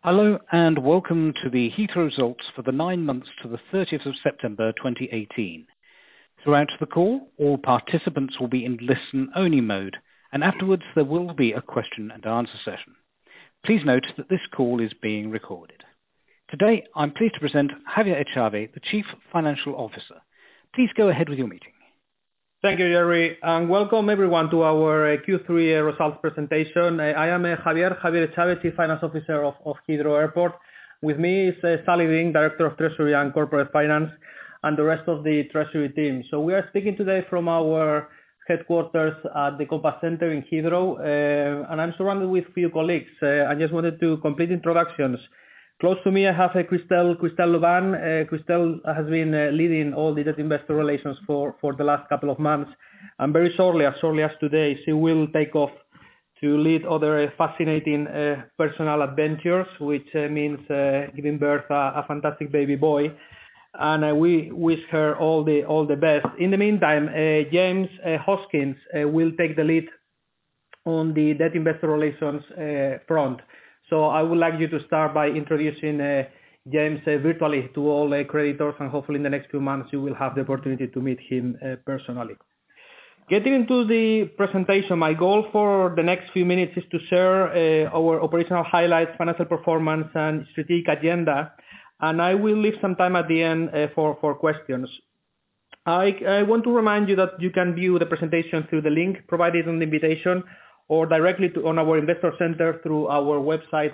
Hello and welcome to the Heathrow results for the 9 months to the 30th of September 2018. Throughout the call, all participants will be in listen-only mode, and afterwards there will be a question and answer session. Please note that this call is being recorded. Today, I'm pleased to present Javier Echave, the Chief Financial Officer. Please go ahead with your meeting. Thank you, Jerry, and welcome everyone to our Q3 results presentation. I am Javier Echave, Chief Finance Officer of Heathrow Airport. With me is Sally Dean, Director of Treasury and Corporate Finance, and the rest of the Treasury team. So we are speaking today from our headquarters at the Compass Center in Heathrow, and I'm surrounded with a few colleagues. I just wanted to complete introductions. Close to me, I have Christelle Luban. Christelle has been leading all the debt investor relations for the last couple of months. And very shortly, as today, she will take off to lead other fascinating personal adventures, which means giving birth a fantastic baby boy. And we wish her all the best. In the meantime, James Hoskins will take the lead on the debt investor relations front. So I would like you to start by introducing James virtually to all creditors, and hopefully in the next few months you will have the opportunity to meet him personally. Getting into the presentation, my goal for the next few minutes is to share our operational highlights, financial performance and strategic agenda, and I will leave some time at the end for questions. I want to remind you that you can view the presentation through the link provided on the invitation, or directly on our investor center through our website,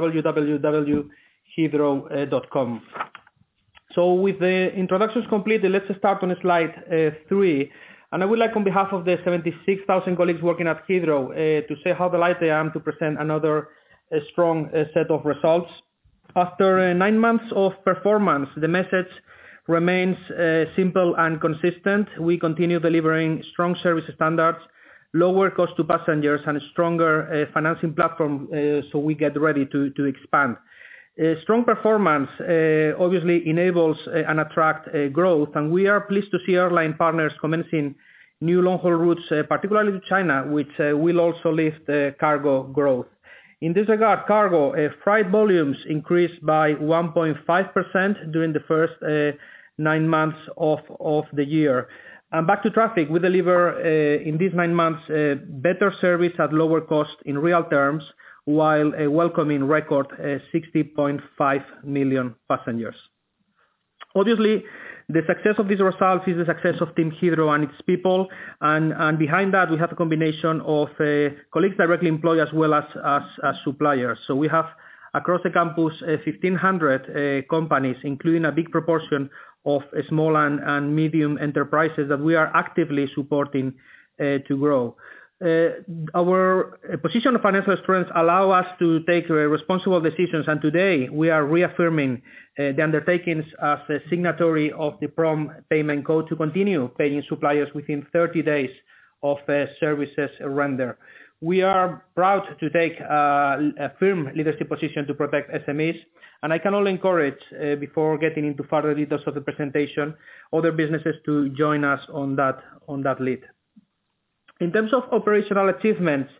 www.heathrow.com. So with the introductions completed, let's start on slide 3. And I would like, on behalf of the 76,000 colleagues working at Heathrow, to say how delighted I am to present another strong set of results. After 9 months of performance, the message remains simple and consistent. We continue delivering strong service standards, lower cost to passengers and a stronger financing platform, so we get ready to expand. Strong performance obviously enables and attract growth, and we are pleased to see airline partners commencing new long-haul routes, particularly to China, which will also lift cargo growth. In this regard, cargo freight volumes increased by 1.5% during the first 9 months of the year. And back to traffic, we deliver in these 9 months better service at lower cost in real terms, while welcoming record 60.5 million passengers. Obviously, the success of these results is the success of Team Heathrow and its people, and behind that we have a combination of colleagues directly employed as well as suppliers. So we have across the campus 1,500 companies, including a big proportion of small and medium enterprises that we are actively supporting to grow. Our position of financial strength allow us to take responsible decisions, and today we are reaffirming the undertakings as a signatory of the Prompt Payment Code to continue paying suppliers within 30 days of services render. We are proud to take a firm leadership position to protect SMEs, and I can only encourage, before getting into further details of the presentation, other businesses to join us on that lead. In terms of operational achievements,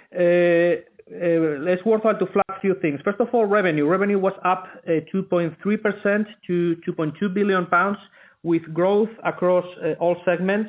it's worthwhile to flag a few things. First of all, revenue. Revenue was up 2.3% to £2.2 billion, with growth across all segments.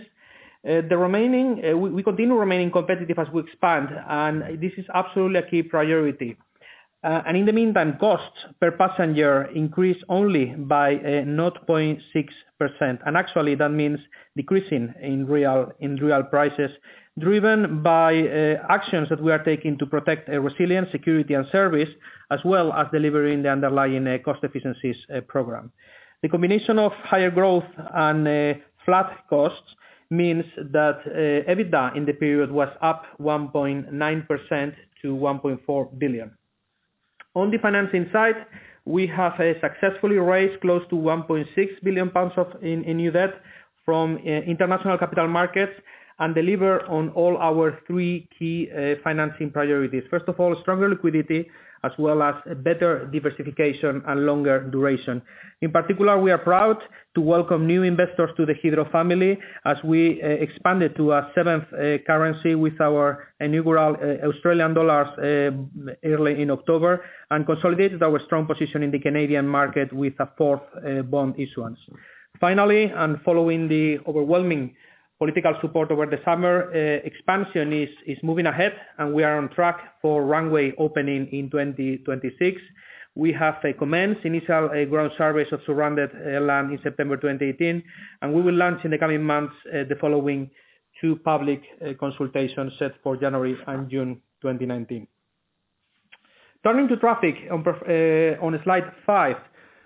We continue remaining competitive as we expand, and this is absolutely a key priority. And in the meantime, costs per passenger increased only by 0.6%, and actually that means decreasing in real prices, driven by actions that we are taking to protect resilience, security and service, as well as delivering the underlying cost efficiencies program. The combination of higher growth and flat costs means that EBITDA in the period was up 1.9% to 1.4 billion. On the financing side, we have successfully raised close to 1.6 billion pounds in new debt from international capital markets, and deliver on all our 3 key financing priorities. First of all, stronger liquidity, as well as a better diversification and longer duration. In particular, we are proud to welcome new investors to the Hydro family as we expanded to a seventh currency with our inaugural Australian dollars early in October and consolidated our strong position in the Canadian market with a fourth bond issuance. Finally, and following the overwhelming political support over the summer, expansion is moving ahead and we are on track for runway opening in 2026. We have commenced initial ground surveys of surrounded land in September 2018 and we will launch in the coming months the following two public consultations set for January and June 2019. Turning to traffic on slide 5.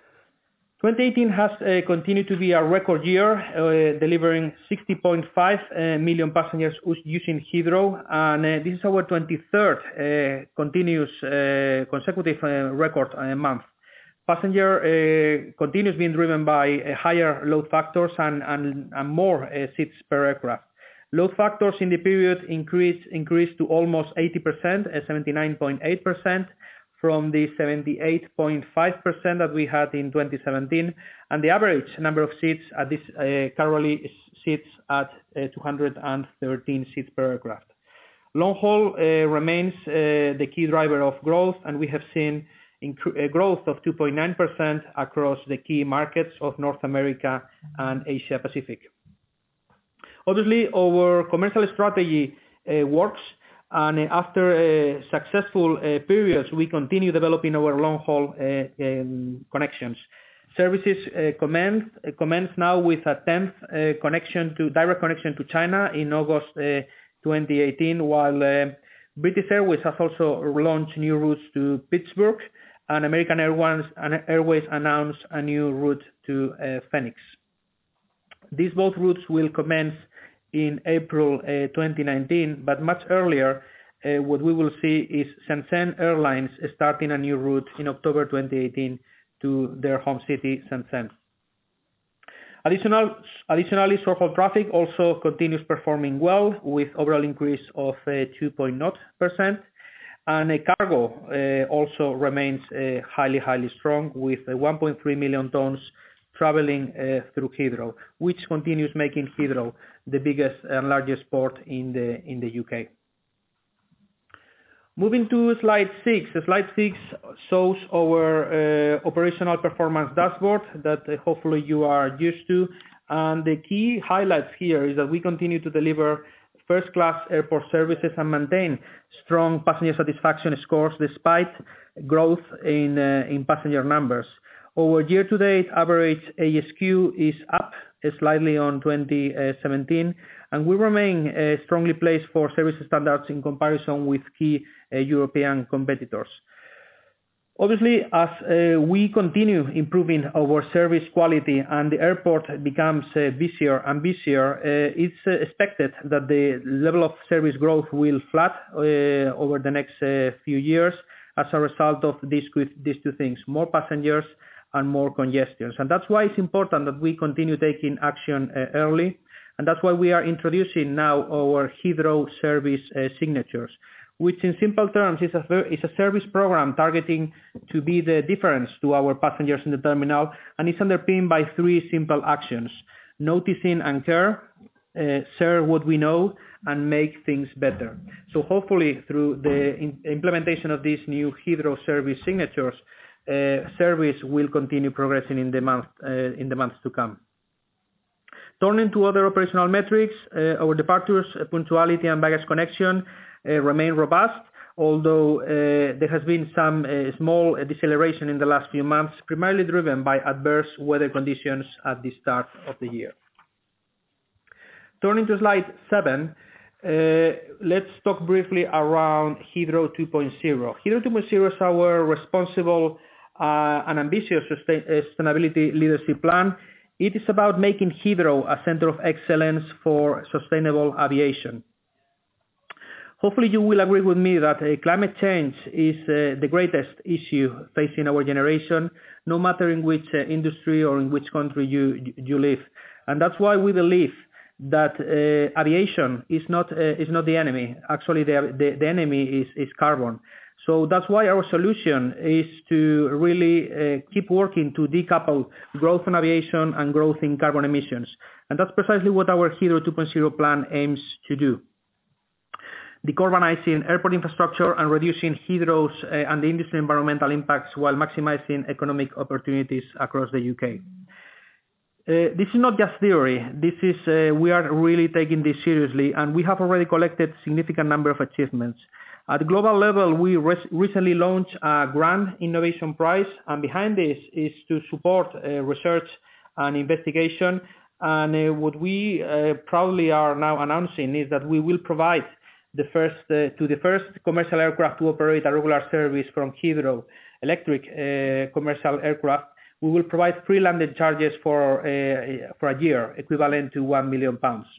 2018 has continued to be a record year, delivering 60.5 million passengers using Heathrow, and this is our 23rd consecutive record month. Passenger continues being driven by higher load factors and more seats per aircraft. Load factors in the period increased to almost 80%, 79.8%. From the 78.5% that we had in 2017, and the average number of seats at this currently sits at 213 seats per aircraft. Long haul remains the key driver of growth, and we have seen a growth of 2.9% across the key markets of North America and Asia Pacific. Obviously, our commercial strategy works. And after successful periods, we continue developing our long-haul connections. Services commence now with a 10th direct connection to China in August 2018, while British Airways has also launched new routes to Pittsburgh, and American Airways announced a new route to Phoenix. These both routes will commence in April 2019, but much earlier, what we will see is Shenzhen Airlines starting a new route in October 2018 to their home city, Shenzhen. Additionally, short-haul traffic also continues performing well with overall increase of 2.0%, and cargo also remains highly strong with 1.3 million tons traveling through Heathrow, which continues making Heathrow the biggest and largest port in the UK. Moving to slide 6. Slide 6 shows our operational performance dashboard that hopefully you are used to. And the key highlights here is that we continue to deliver first-class airport services and maintain strong passenger satisfaction scores despite growth in passenger numbers. Our year-to-date average ASQ is up slightly on 2017, and we remain strongly placed for service standards in comparison with key European competitors. Obviously, as we continue improving our service quality and the airport becomes busier and busier, it's expected that the level of service growth will flat over the next few years as a result of these two things, more passengers and more congestions. And that's why it's important that we continue taking action early, and that's why we are introducing now our Heathrow Service Signatures, which in simple terms is a service program targeting to be the difference to our passengers in the terminal, and it's underpinned by 3 simple actions: noticing and care, share what we know, and make things better. So hopefully through the implementation of these new Heathrow Service Signatures, service will continue progressing in the months to come. Turning to other operational metrics, our departures, punctuality and baggage connection remain robust, although there has been some small deceleration in the last few months, primarily driven by adverse weather conditions at the start of the year. Turning to slide 7, let's talk briefly around Heathrow 2.0. Heathrow 2.0 is our responsible and ambitious sustainability leadership plan. It is about making Heathrow a center of excellence for sustainable aviation. Hopefully you will agree with me that climate change is the greatest issue facing our generation, no matter in which industry or in which country you live. And that's why we believe that aviation is not the enemy. Actually, the enemy is carbon. So that's why our solution is to really keep working to decouple growth in aviation and growth in carbon emissions. And that's precisely what our Hydro 2.0 plan aims to do. Decarbonizing airport infrastructure and reducing Hydro's and the industry environmental impacts while maximizing economic opportunities across the UK. This is not just theory. This is we are really taking this seriously, and we have already collected significant number of achievements. At global level, we recently launched a Grand Innovation Prize, and behind this is to support research and investigation. And what we proudly are now announcing is that we will provide the first commercial aircraft to operate a regular service from Hydro Electric commercial aircraft. We will provide free landing charges for a year, equivalent to £1 million.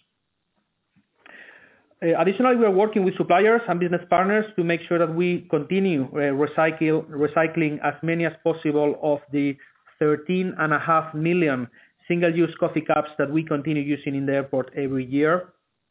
Additionally, we are working with suppliers and business partners to make sure that we continue recycling as many as possible of the 13.5 million single-use coffee cups that we continue using in the airport every year.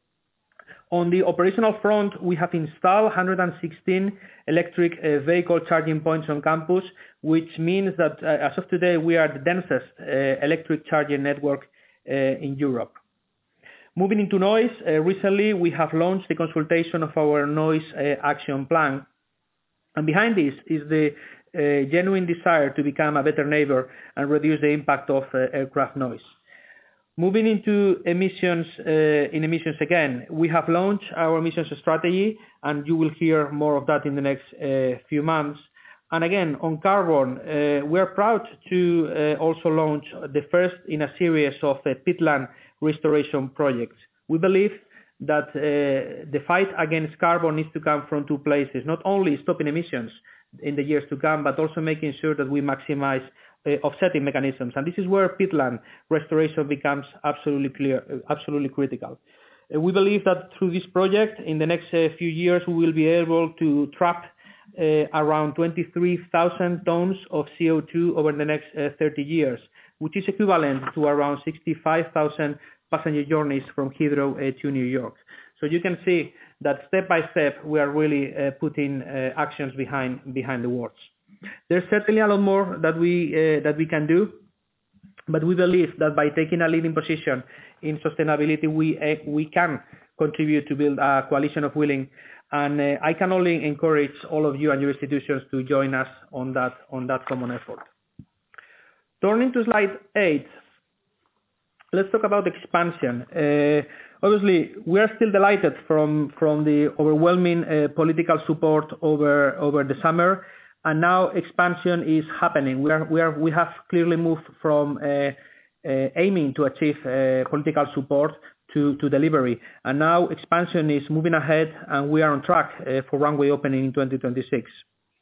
On the operational front, we have installed 116 electric vehicle charging points on campus, which means that as of today, we are the densest electric charging network in Europe. Moving into noise, recently we have launched the consultation of our noise action plan. And behind this is the genuine desire to become a better neighbor and reduce the impact of aircraft noise. Moving into emissions, again, we have launched our emissions strategy, and you will hear more of that in the next few months. And again, on carbon, we are proud to also launch the first in a series of peatland restoration projects. We believe that the fight against carbon needs to come from two places, not only stopping emissions in the years to come, but also making sure that we maximize offsetting mechanisms. And this is where peatland restoration becomes absolutely critical. We believe that through this project, in the next few years, we will be able to trap around 23,000 tons of CO2 over the next 30 years, which is equivalent to around 65,000 passenger journeys from Heathrow to New York. So you can see that step by step, we are really putting actions behind the words. There's certainly a lot more that we can do, but we believe that by taking a leading position in sustainability, we can contribute to build a coalition of willing. And I can only encourage all of you and your institutions to join us on that common effort. Turning to slide 8, let's talk about expansion. Obviously, we are still delighted from the overwhelming political support over the summer, and now expansion is happening. We have clearly moved from aiming to achieve political support to delivery, and now expansion is moving ahead, and we are on track for runway opening in 2026.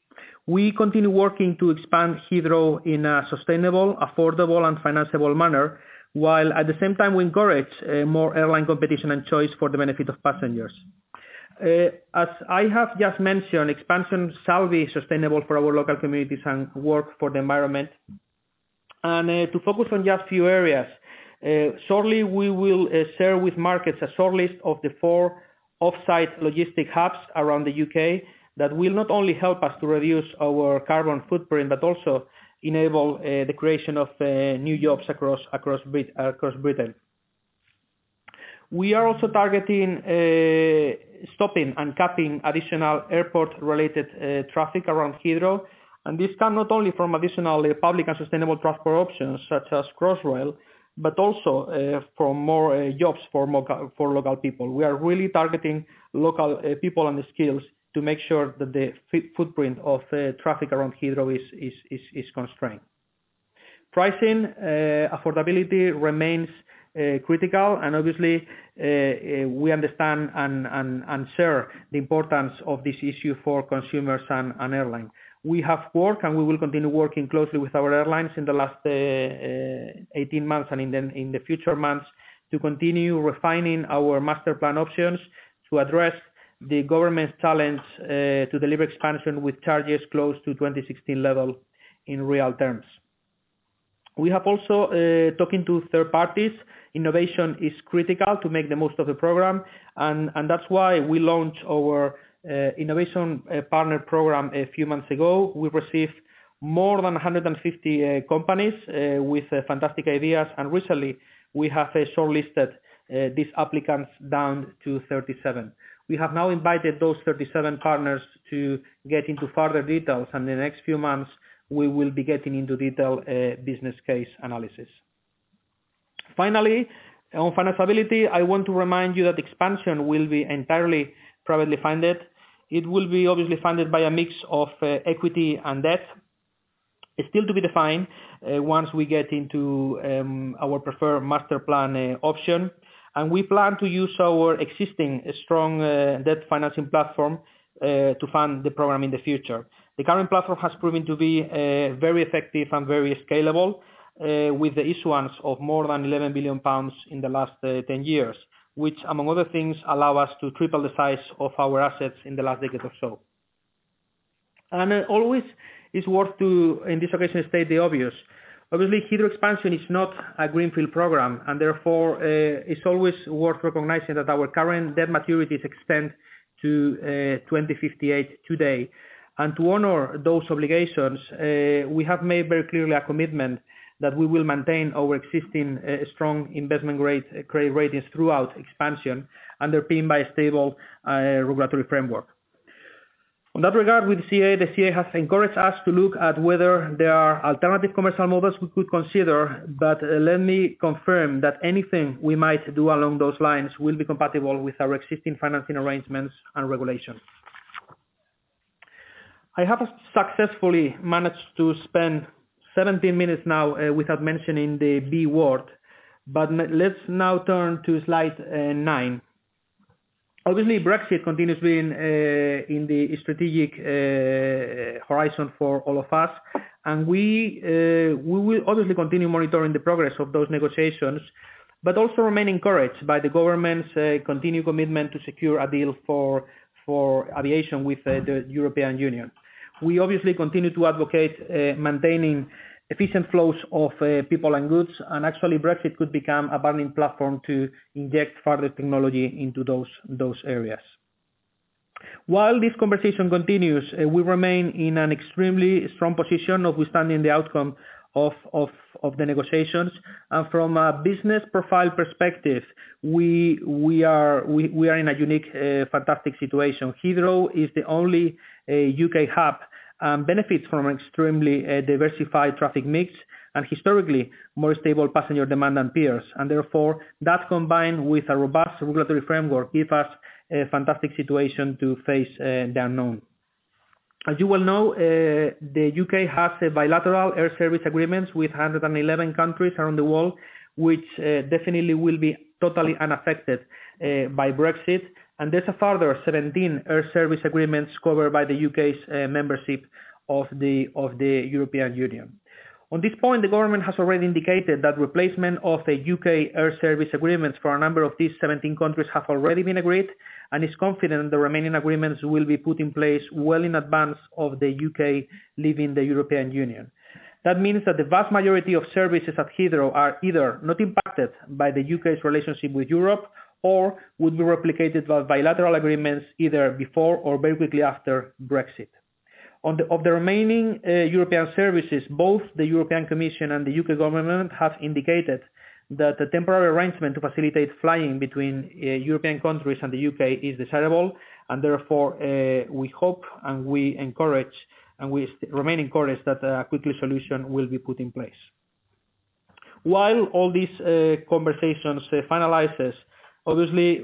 We continue working to expand Heathrow in a sustainable, affordable and financeable manner, while at the same time we encourage more airline competition and choice for the benefit of passengers. As I have just mentioned, expansion shall be sustainable for our local communities and work for the environment. And to focus on just a few areas, shortly we will share with markets a short list of the 4 off-site logistic hubs around the UK that will not only help us to reduce our carbon footprint, but also enable the creation of new jobs across Britain. We are also targeting stopping and capping additional airport-related traffic around Heathrow, and this comes not only from additional public and sustainable transport options such as Crossrail, but also from more jobs for local people. We are really targeting local people and the skills to make sure that the footprint of traffic around Heathrow is constrained. Pricing, affordability remains critical, and obviously we understand and share the importance of this issue for consumers and airlines. We have worked and we will continue working closely with our airlines in the last 18 months and in the future months to continue refining our master plan options to address the government's challenge to deliver expansion with charges close to 2016 level in real terms. We have also talking to third parties. Innovation is critical to make the most of the program, and that's why we launched our Innovation Partner Program a few months ago. We received more than 150 companies with fantastic ideas, and recently we have shortlisted these applicants down to 37. We have now invited those 37 partners to get into further details, and in the next few months we will be getting into detailed business case analysis. Finally, on financeability, I want to remind you that expansion will be entirely privately funded. It will be obviously funded by a mix of equity and debt. It's still to be defined once we get into our preferred master plan option. And we plan to use our existing strong debt financing platform to fund the program in the future. The current platform has proven to be very effective and very scalable, with the issuance of more than £11 billion in the last 10 years, which, among other things, allow us to triple the size of our assets in the last decade or so. And always it's worth to, in this occasion, state the obvious. Obviously, Heathrow expansion is not a greenfield program, and therefore it's always worth recognizing that our current debt maturities extend to 2058 today. And to honor those obligations, we have made very clearly a commitment that we will maintain our existing strong investment grade credit ratings throughout expansion, underpinned by a stable regulatory framework. On that regard, with the CA has encouraged us to look at whether there are alternative commercial models we could consider, but let me confirm that anything we might do along those lines will be compatible with our existing financing arrangements and regulations. I have successfully managed to spend 17 minutes now without mentioning the B word, but let's now turn to slide 9. Obviously, Brexit continues being in the strategic horizon for all of us, and we will obviously continue monitoring the progress of those negotiations, but also remain encouraged by the government's continued commitment to secure a deal for aviation with the European Union. We obviously continue to advocate maintaining efficient flows of people and goods, and actually Brexit could become a burning platform to inject further technology into those areas. While this conversation continues, we remain in an extremely strong position notwithstanding the outcome of the negotiations, and from a business profile perspective, we are in a unique, fantastic situation. Heathrow is the only UK hub and benefits from an extremely diversified traffic mix and historically more stable passenger demand than peers. And therefore, that combined with a robust regulatory framework gives us a fantastic situation to face the unknown. As you well know, the UK has bilateral air service agreements with 111 countries around the world, which definitely will be totally unaffected by Brexit. And there's a further 17 air service agreements covered by the UK's membership of the European Union. On this point, the government has already indicated that replacement of the UK air service agreements for a number of these 17 countries have already been agreed, and is confident the remaining agreements will be put in place well in advance of the UK leaving the European Union. That means that the vast majority of services at Heathrow are either not impacted by the UK's relationship with Europe, or would be replicated by bilateral agreements either before or very quickly after Brexit. Of the remaining European services, both the European Commission and the UK government have indicated that a temporary arrangement to facilitate flying between European countries and the UK is desirable, and therefore we hope and we encourage and we remain encouraged that a quick solution will be put in place. While all these conversations finalizes, obviously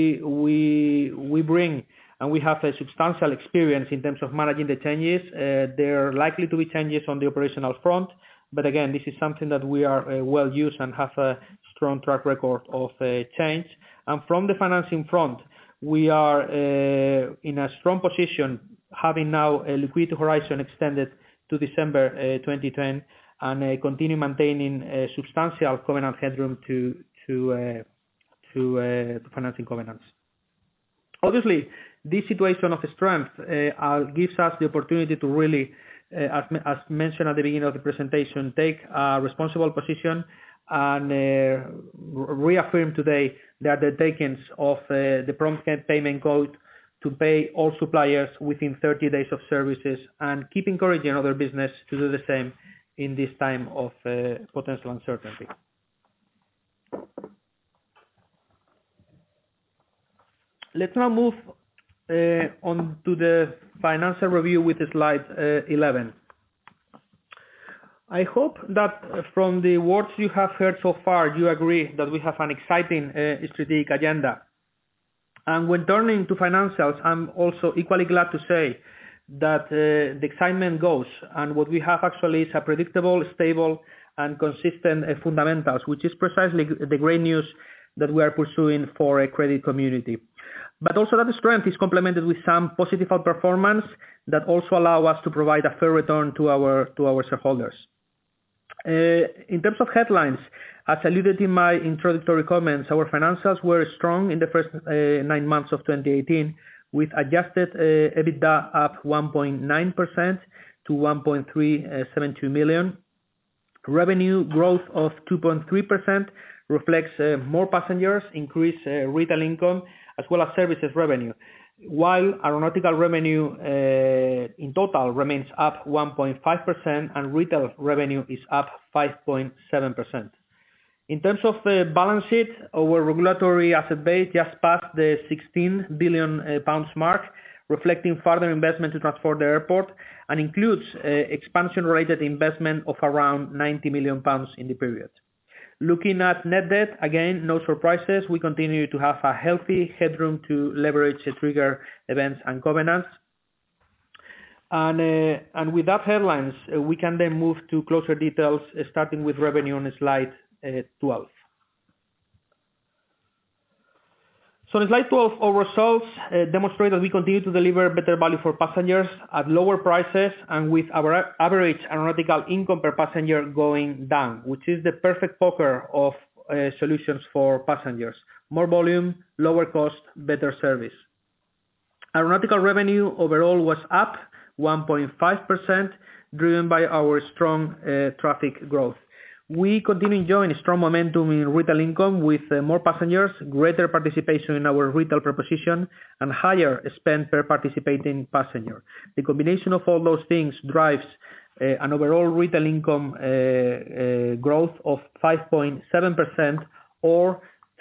we bring and we have a substantial experience in terms of managing the changes. There are likely to be changes on the operational front, but again, this is something that we are well used and have a strong track record of change. And from the financing front, we are in a strong position, having now a liquidity horizon extended to December 2010, and continue maintaining a substantial covenant headroom to financing covenants. Obviously, this situation of strength gives us the opportunity to really, as mentioned at the beginning of the presentation, take a responsible position and reaffirm today the undertakings of the prompt payment code to pay all suppliers within 30 days of services and keep encouraging other business to do the same in this time of potential uncertainty. Let's now move on to the financial review with slide 11. I hope that from the words you have heard so far, you agree that we have an exciting strategic agenda. And when turning to financials, I'm also equally glad to say that the excitement goes, and what we have actually is a predictable, stable, and consistent fundamentals, which is precisely the great news that we are pursuing for a credit community. But also that strength is complemented with some positive outperformance that also allow us to provide a fair return to our shareholders. In terms of headlines, as alluded in my introductory comments, our financials were strong in the first 9 months of 2018, with adjusted EBITDA up 1.9% to 1.372 million. Revenue growth of 2.3% reflects more passengers, increased retail income, as well as services revenue, while aeronautical revenue in total remains up 1.5% and retail revenue is up 5.7%. In terms of balance sheet, our regulatory asset base just passed the 16 billion pounds mark, reflecting further investment to transport the airport, and includes expansion-related investment of around 90 million pounds in the period. Looking at net debt, again, no surprises. We continue to have a healthy headroom to leverage trigger events and covenants. And with that headlines, we can then move to closer details, starting with revenue on slide 12. So in slide 12, our results demonstrate that we continue to deliver better value for passengers at lower prices and with our average aeronautical income per passenger going down, which is the perfect poker of solutions for passengers. More volume, lower cost, better service. Aeronautical revenue overall was up 1.5%, driven by our strong traffic growth. We continue enjoying strong momentum in retail income with more passengers, greater participation in our retail proposition, and higher spend per participating passenger. The combination of all those things drives an overall retail income growth of 5.7% or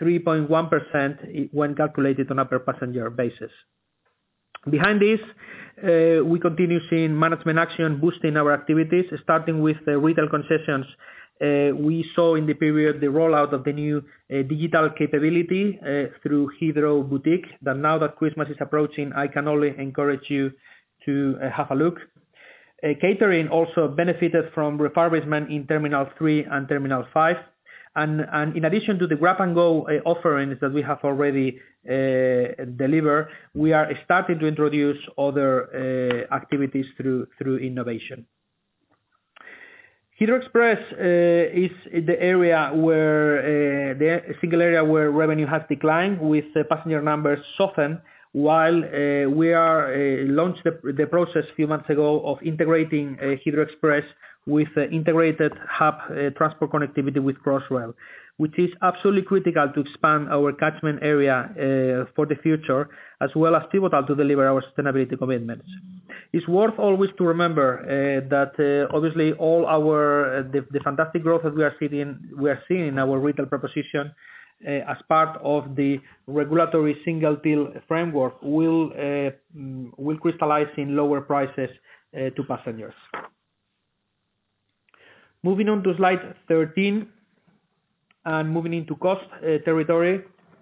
3.1% when calculated on a per passenger basis. Behind this, we continue seeing management action boosting our activities, starting with retail concessions. We saw in the period the rollout of the new digital capability through Heathrow Boutique, that now that Christmas is approaching, I can only encourage you to have a look. Catering also benefited from refurbishment in Terminal 3 and Terminal 5. And in addition to the grab and go offerings that we have already delivered, we are starting to introduce other activities through innovation. Heathrow Express is the area where the single area where revenue has declined, with passenger numbers softened, while we are launched the process a few months ago of integrating Heathrow Express with integrated hub transport connectivity with Crossrail, which is absolutely critical to expand our catchment area for the future, as well as pivotal to deliver our sustainability commitments. It's worth always to remember that obviously all our the fantastic growth that we are seeing in our retail proposition as part of the regulatory single till framework will crystallize in lower prices to passengers. Moving on to slide 13 and moving into cost territory.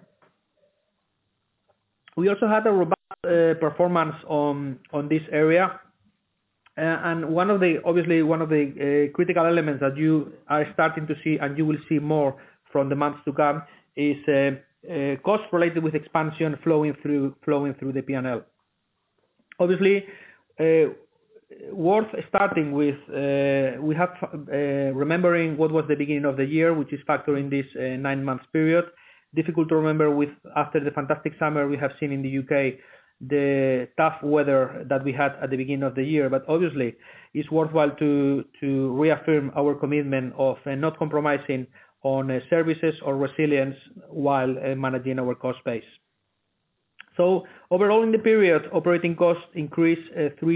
We also had a robust performance on this area, and one of the critical elements that you are starting to see, and you will see more from the months to come, is costs related with expansion flowing through the P&L. Obviously, worth starting with, we have remembering what was the beginning of the year, which is factoring this 9 months period. Difficult to remember after the fantastic summer we have seen in the UK, the tough weather that we had at the beginning of the year. But obviously, it's worthwhile to reaffirm our commitment of not compromising on services or resilience while managing our cost base. So overall in the period, operating costs increased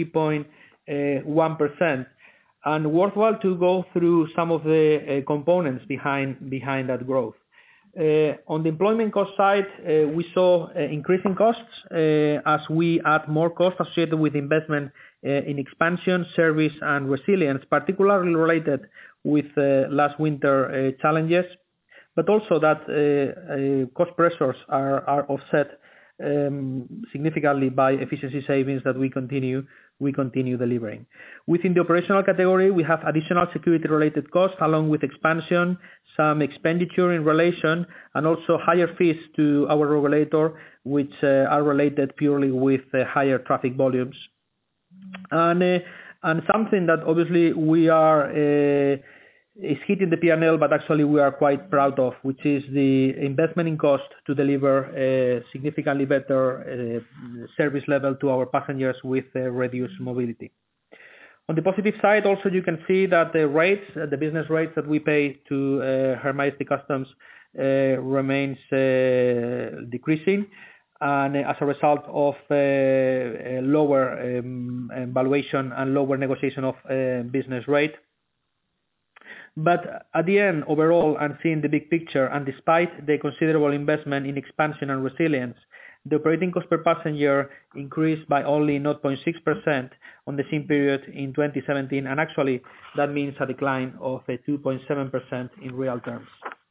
3.1%, and worthwhile to go through some of the components behind that growth. On the employment cost side, we saw increasing costs as we add more costs associated with investment in expansion, service, and resilience, particularly related with last winter challenges, but also that cost pressures are offset significantly by efficiency savings that we continue delivering. Within the operational category, we have additional security-related costs along with expansion, some expenditure in relation, and also higher fees to our regulator, which are related purely with higher traffic volumes. And something that obviously we are is hitting the P&L, but actually we are quite proud of, which is the investment in cost to deliver a significantly better service level to our passengers with reduced mobility. On the positive side, also you can see that the business rates that we pay to Her Majesty Customs remains decreasing, and as a result of lower valuation and lower negotiation of business rate. But at the end, overall, and seeing the big picture, and despite the considerable investment in expansion and resilience, the operating cost per passenger increased by only 0.6% on the same period in 2017, and actually that means a decline of 2.7% in real terms.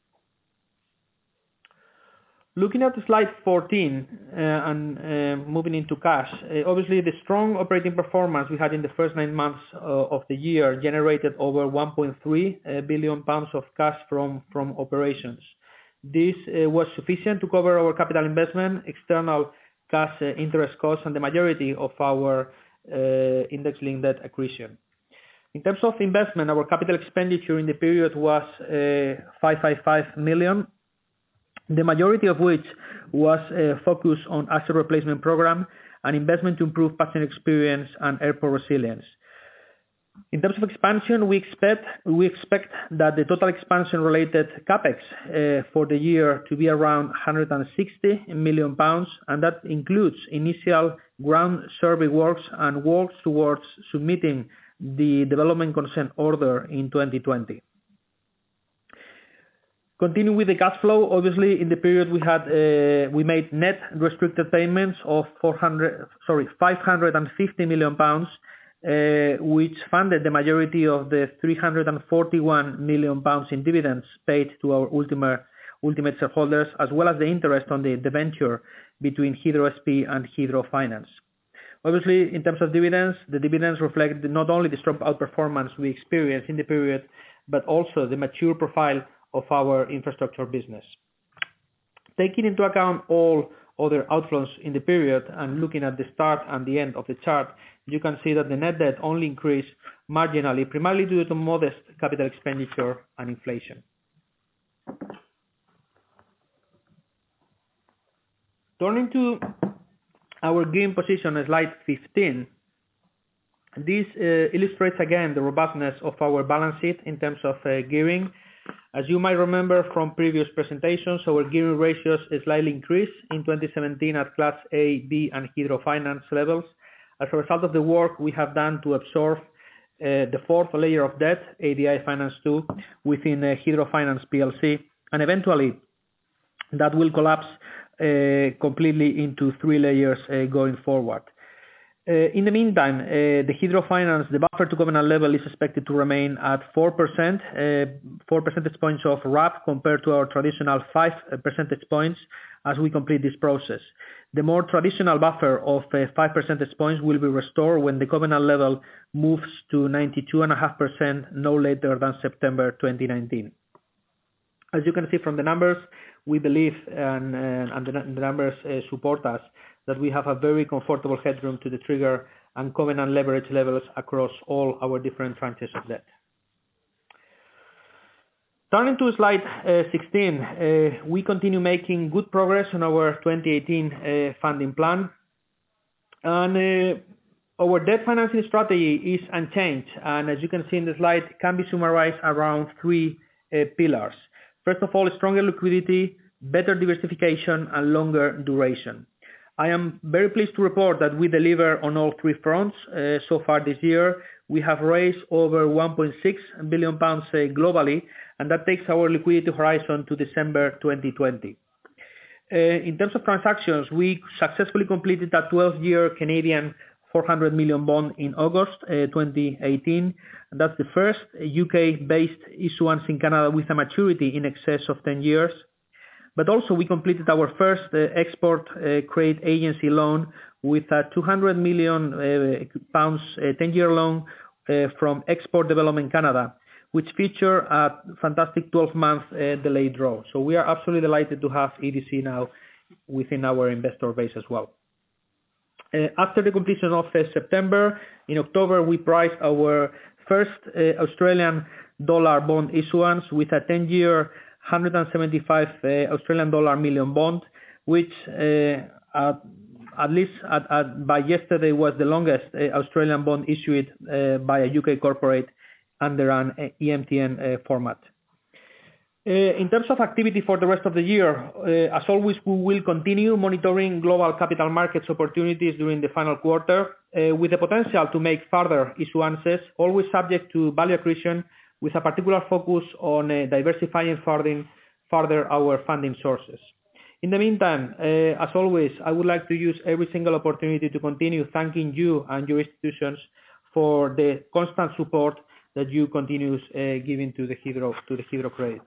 Looking at slide 14 and moving into cash, obviously the strong operating performance we had in the first 9 months of the year generated over £1.3 billion of cash from operations. This was sufficient to cover our capital investment, external cash interest costs, and the majority of our index-linked debt accretion. In terms of investment, our capital expenditure in the period was 555 million. The majority of which was focused on asset replacement program and investment to improve passenger experience and airport resilience. In terms of expansion, we expect that the total expansion related capex for the year to be around £160 million, and that includes initial ground survey works and works towards submitting the development consent order in 2020. Continuing with the cash flow, obviously in the period we made net restricted payments of 550 million pounds, which funded the majority of the 341 million pounds in dividends paid to our ultimate shareholders, as well as the interest on the debenture between Heathrow SP and Heathrow Finance. Obviously, in terms of dividends, the dividends reflect not only the strong outperformance we experienced in the period, but also the mature profile of our infrastructure business. Taking into account all other outflows in the period and looking at the start and the end of the chart, you can see that the net debt only increased marginally, primarily due to modest capital expenditure and inflation. Turning to our gearing position on slide 15, this illustrates again the robustness of our balance sheet in terms of gearing. As you might remember from previous presentations, our gearing ratios slightly increased in 2017 at Class A, B and Heathrow Finance levels as a result of the work we have done to absorb the fourth layer of debt, ADI Finance 2, within Heathrow Finance PLC, and eventually that will collapse completely into 3 layers going forward. In the meantime, the Heathrow Finance, the buffer to covenant level is expected to remain at 4 percentage points of RAP compared to our traditional 5 percentage points as we complete this process. The more traditional buffer of 5 percentage points will be restored when the covenant level moves to 92.5% no later than September 2019. As you can see from the numbers, we believe, and the numbers support us, that we have a very comfortable headroom to the trigger and covenant leverage levels across all our different tranches of debt. Turning to slide 16, we continue making good progress on our 2018 funding plan. And our debt financing strategy is unchanged, and as you can see in the slide, it can be summarized around 3 pillars. First of all, stronger liquidity, better diversification, and longer duration. I am very pleased to report that we deliver on all three fronts. So far this year, we have raised over 1.6 billion pounds globally, and that takes our liquidity horizon to December 2020. In terms of transactions, we successfully completed a 12-year Canadian 400 million bond in August 2018. And that's the first UK-based issuance in Canada with a maturity in excess of 10 years. But also we completed our first export credit agency loan with a 200 million pounds 10-year loan from Export Development Canada, which feature a fantastic 12-month delayed draw. So we are absolutely delighted to have EDC now within our investor base as well. After the completion of September, in October we priced our first Australian dollar bond issuance with a 10-year 175 Australian dollar million bond, which at least by yesterday was the longest Australian bond issued by a UK corporate under an EMTN format. In terms of activity for the rest of the year, as always, we will continue monitoring global capital markets opportunities during the final quarter, with the potential to make further issuances, always subject to value accretion, with a particular focus on diversifying further our funding sources. In the meantime, as always, I would like to use every single opportunity to continue thanking you and your institutions for the constant support that you continue giving to the Hydro credit.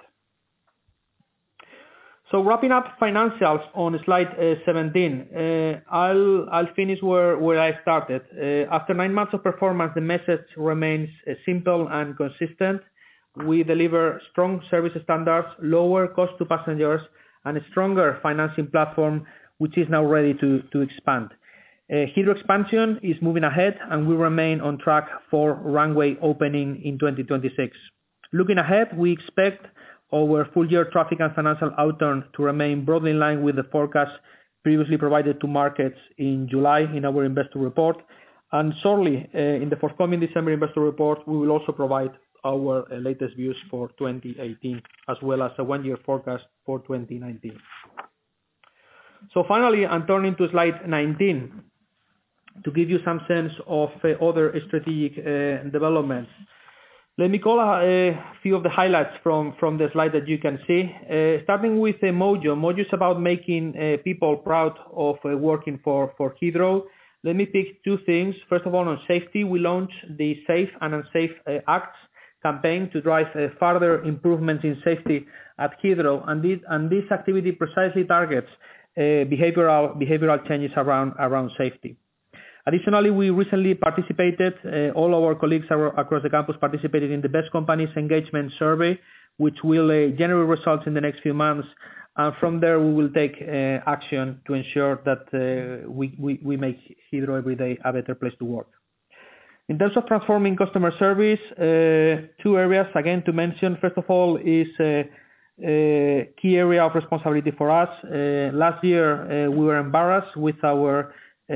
So wrapping up financials on slide 17, I'll finish where I started. After 9 months of performance, the message remains simple and consistent. We deliver strong service standards, lower cost to passengers, and a stronger financing platform, which is now ready to expand. Hydro expansion is moving ahead, and we remain on track for runway opening in 2026. Looking ahead, we expect our full-year traffic and financial outturn to remain broadly in line with the forecast previously provided to markets in July in our investor report. And shortly, in the forthcoming December investor report, we will also provide our latest views for 2018, as well as a one-year forecast for 2019. So finally, I'm turning to slide 19 to give you some sense of other strategic developments. Let me call a few of the highlights from the slide that you can see. Starting with Mojo. Mojo is about making people proud of working for Hydro. Let me pick two things. First of all, on safety, we launched the Safe and Unsafe Acts campaign to drive further improvements in safety at Hydro, and this activity precisely targets behavioral changes around safety. Additionally, we recently participated, all our colleagues across the campus participated in the Best Companies Engagement Survey, which will generate results in the next few months. And from there, we will take action to ensure that we make Hydro every day a better place to work. In terms of transforming customer service, two areas again to mention. First of all is a key area of responsibility for us. Last year, we were embarrassed with our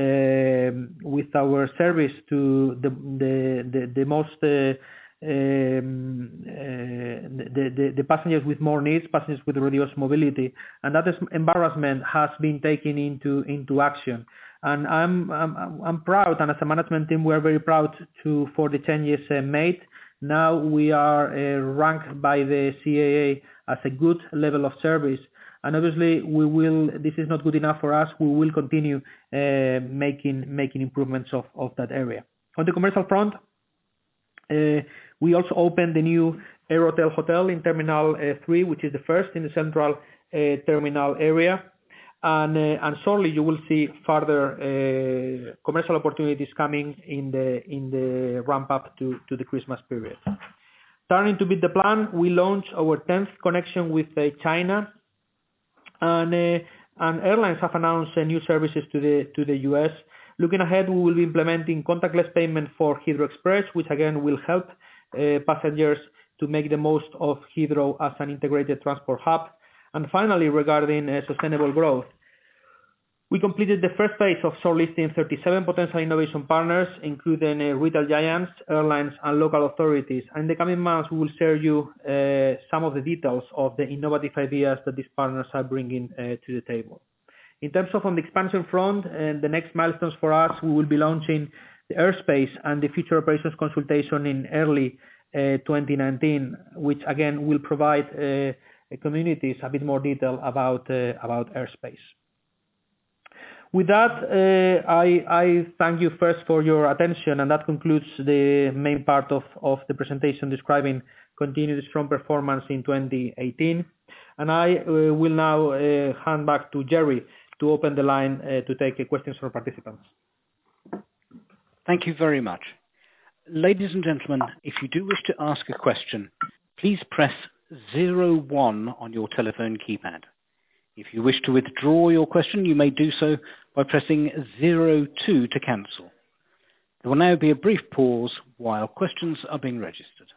service to the most the passengers with more needs, passengers with reduced mobility, and that embarrassment has been taken into action. And I'm proud, and as a management team, we are very proud for the changes made. Now we are ranked by the CAA as a good level of service. And obviously, this is not good enough for us. We will continue making improvements of that area. On the commercial front, we also opened the new Aerotel Hotel in Terminal 3, which is the first in the central terminal area. And shortly you will see further commercial opportunities coming in the ramp up to the Christmas period. Turning to beat the plan, we launched our 10th connection with China. And airlines have announced new services to the US. Looking ahead, we will be implementing contactless payment for Hydro Express, which again will help passengers to make the most of Hydro as an integrated transport hub. And finally, regarding sustainable growth, we completed the first phase of shortlisting 37 potential innovation partners, including retail giants, airlines, and local authorities. And in the coming months, we will share you some of the details of the innovative ideas that these partners are bringing to the table. In terms of on the expansion front, the next milestones for us, we will be launching the airspace and the future operations consultation in early 2019, which again will provide communities a bit more detail about airspace. With that, I thank you first for your attention, and that concludes the main part of the presentation describing continued strong performance in 2018. And I will now hand back to Jerry to open the line to take questions from participants. Thank you very much. Ladies and gentlemen, if you do wish to ask a question, please press 01 on your telephone keypad. If you wish to withdraw your question, you may do so by pressing 02 to cancel. There will now be a brief pause while questions are being registered.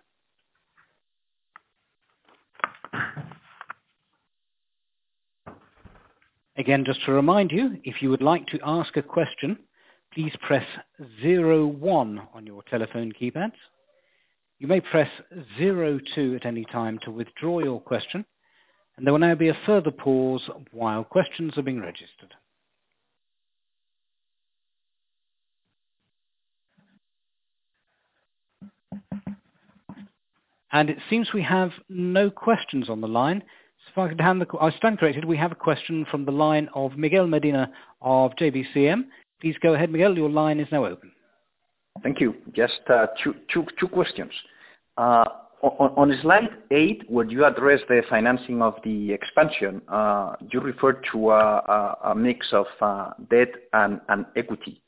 Again, just to remind you, if you would like to ask a question, please press 01 on your telephone keypads. You may press 02 at any time to withdraw your question, and there will now be a further pause while questions are being registered. And it seems we have no questions on the line. So if I could hand I stand corrected, we have a question from the line of Miguel Medina of JBCM. Please go ahead, Miguel. Your line is now open. Thank you. Just two questions. On slide 8, where you address the financing of the expansion, you referred to a mix of debt and equity.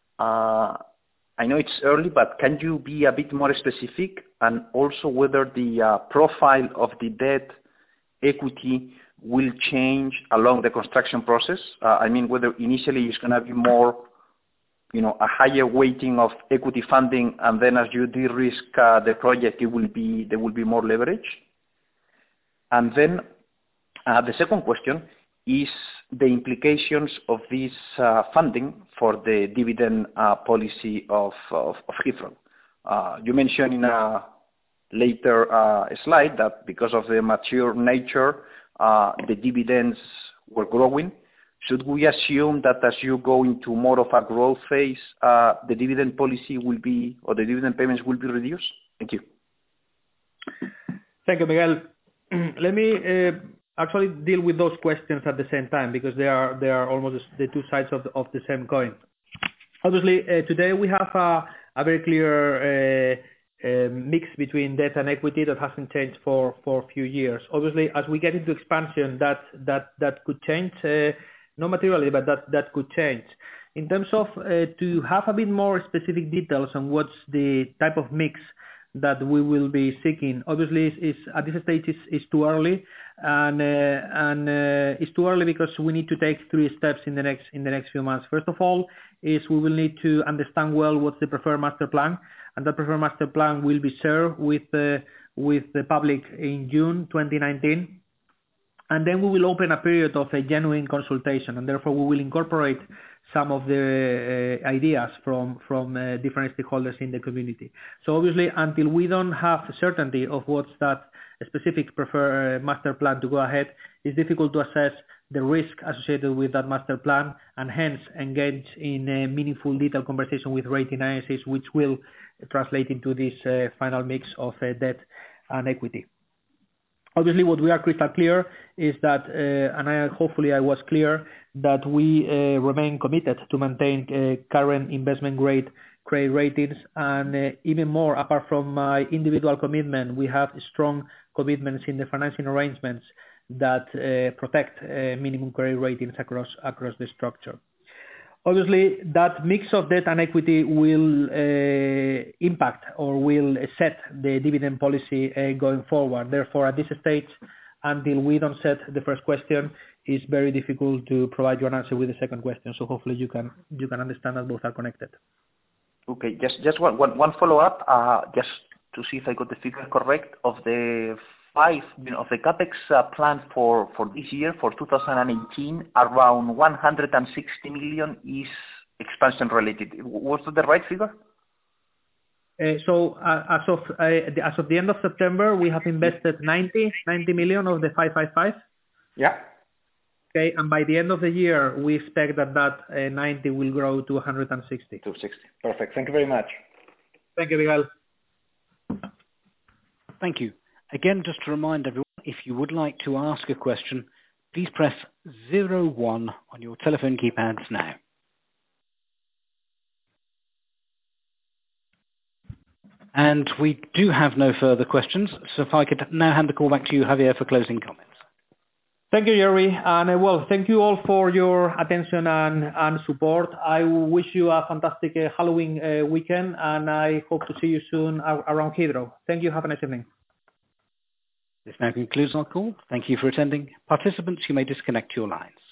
I know it's early, but can you be a bit more specific, and also whether the profile of the debt equity will change along the construction process? I mean, whether initially it's going to be more, a higher weighting of equity funding, and then as you de-risk the project, there will be more leverage. And then the second question is the implications of this funding for the dividend policy of Heathrow. You mentioned in a later slide that because of the mature nature, the dividends were growing. Should we assume that as you go into more of a growth phase, the dividend policy will be, or the dividend payments will be reduced? Thank you. Thank you, Miguel. Let me actually deal with those questions at the same time, because they are almost the two sides of the same coin. Obviously, today we have a very clear mix between debt and equity that hasn't changed for a few years. Obviously, as we get into expansion, that could change, not materially, but that could change. In terms of to have a bit more specific details on what's the type of mix that we will be seeking, obviously is at this stage is too early, and it's too early because we need to take 3 steps in the next few months. First of all, is we will need to understand well what's the preferred master plan, and that preferred master plan will be shared with the public in June 2019. And then we will open a period of a genuine consultation, and therefore we will incorporate some of the ideas from different stakeholders in the community. So obviously, until we don't have certainty of what's that specific preferred master plan to go ahead, it's difficult to assess the risk associated with that master plan, and hence engage in a meaningful detailed conversation with rating agencies, which will translate into this final mix of debt and equity. Obviously, what we are crystal clear is that, and hopefully I was clear, that we remain committed to maintain current investment grade credit ratings, and even more, apart from my individual commitment, we have strong commitments in the financing arrangements that protect minimum credit ratings across the structure. Obviously, that mix of debt and equity will impact or will set the dividend policy going forward. Therefore, at this stage, until we don't set the first question, it's very difficult to provide you an answer with the second question. So hopefully you can understand that both are connected. Okay, just one follow-up, just to see if I got the figure correct. Of the of the capex plan for this year, for 2018, around 160 million is expansion related. Was that the right figure? So as of the end of September, we have invested 90 million of the 555. Yeah. Okay, and by the end of the year, we expect that 90 will grow to 160. 260. Perfect. Thank you very much. Thank you, Miguel. Thank you. Again, just to remind everyone, if you would like to ask a question, please press 01 on your telephone keypads now. And we do have no further questions, so if I could now hand the call back to you, Javier, for closing comments. Thank you, Jerry. And well, thank you all for your attention and support. I wish you a fantastic Halloween weekend, and I hope to see you soon around Heathrow. Thank you. Have a nice evening. This now concludes our call. Thank you for attending. Participants, you may disconnect your lines.